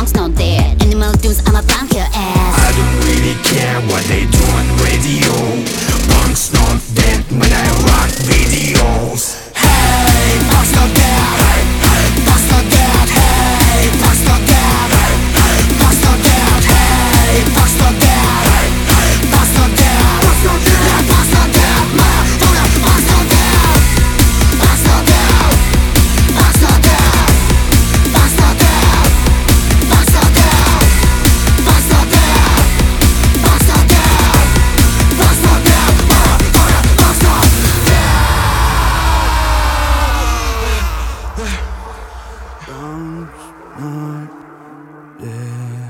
songs not dead. Animal tunes, I'ma punk your ass. I don't really care what they do on radio. Punk's not dead when I rock videos. Hey, punk's not dead. Hey, punk's not dead. Hey, punk's not dead. Hey, punk's not dead. Hey, punk's not dead. Hey, punk's not dead. Punk's not dead. Punk's not dead. Punk's not dead. Punk's not dead. Punk's not dead. Punk's not dead. Punk's not dead. Punk's not dead. Punk's not dead. Punk's not dead. Punk's not dead. Punk's not dead.